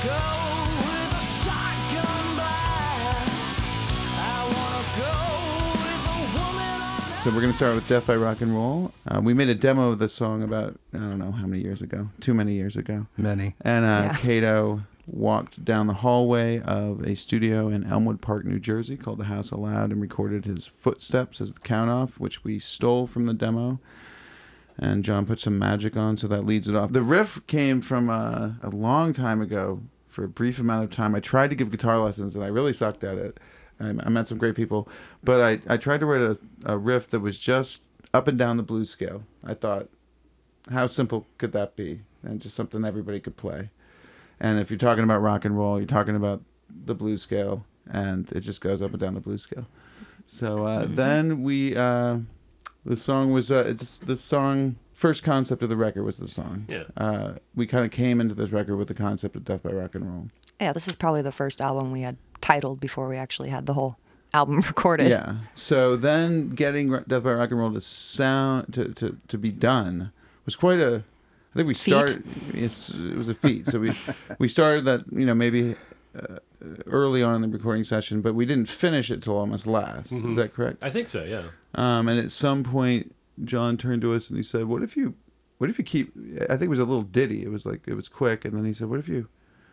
So we're going to start with Death by Rock and Roll. We made a demo of this song about, I don't know how many years ago. Too many years ago. Many. And Cato walked down the hallway of a studio in Elmwood Park, New Jersey called The House Aloud and recorded his footsteps as the count-off, which we stole from the demo. And John put some magic on, so that leads it off. The riff came from a long time ago. For a brief amount of time, I tried to give guitar lessons, and I really sucked at it. I met some great people, but I tried to write a riff that was just up and down the blues scale. I thought, how simple could that be? And just something everybody could play. And if you're talking about rock and roll, you're talking about the blues scale, and it just goes up and down the blues scale. So then we, the song was, it's the song, first concept of the record was the song. Yeah. We kind of came into this record with the concept of Death by Rock and Roll. Yeah, this is probably the first album we had titled before we actually had the whole album recorded. Yeah. So then getting Death by Rock and Roll to sound to be done was quite a. I think we started. It was a feat. So we started that maybe early on in the recording session, but we didn't finish it till almost last. Mm-hmm. Is that correct? I think so. Yeah. And at some point, John turned to us and he said, "What if you keep?" I think it was a little ditty. It was quick, and then he said, "What if you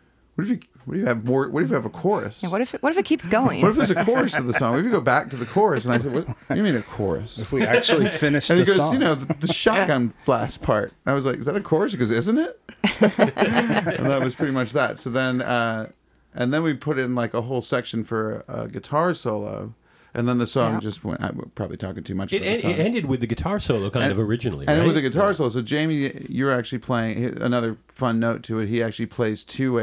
have more? What if you have a chorus? Yeah, what if it keeps going? What if there's a chorus to the song? What if you go back to the chorus?" And I said, "What do you mean a chorus? If we actually finish the song." And he goes, the shotgun blast part. I was like, "Is that a chorus?" He goes, "Isn't it?" And that was pretty much that. So then, and then we put in like a whole section for a guitar solo. And then the song just went. I'm probably talking too much about the song. It ended with the guitar solo of originally, and right? with the guitar solo. So Jamie, you're actually playing. Another fun note to it. He actually plays to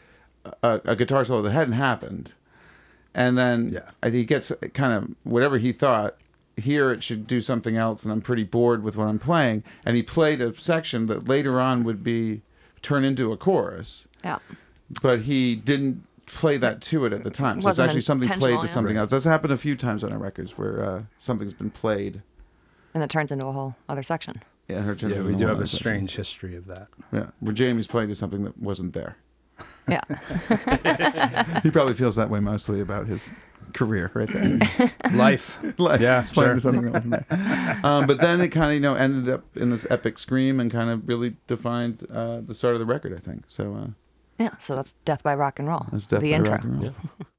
a guitar solo that hadn't happened, and then I think he gets kind of whatever he thought. Here it should do something else, and I'm pretty bored with what I'm playing. And he played a section that later on would turn into a chorus. Yeah, but he didn't play that to it at the time. So it's actually something played to something else. That's happened a few times on our records where something's been played. And it turns into a whole other section. Yeah, we do have a strange history of that. Yeah, where Jamie's playing to something that wasn't there. Yeah. He probably feels that way mostly about his career right there. Life. Yeah, he's playing to something that wasn't there. But then it kind of ended up in this epic scream and kind of really defined the start of the record, I think. So... yeah, so that's Death by Rock and Roll. That's Death the by intro. Rock and Roll. Yeah.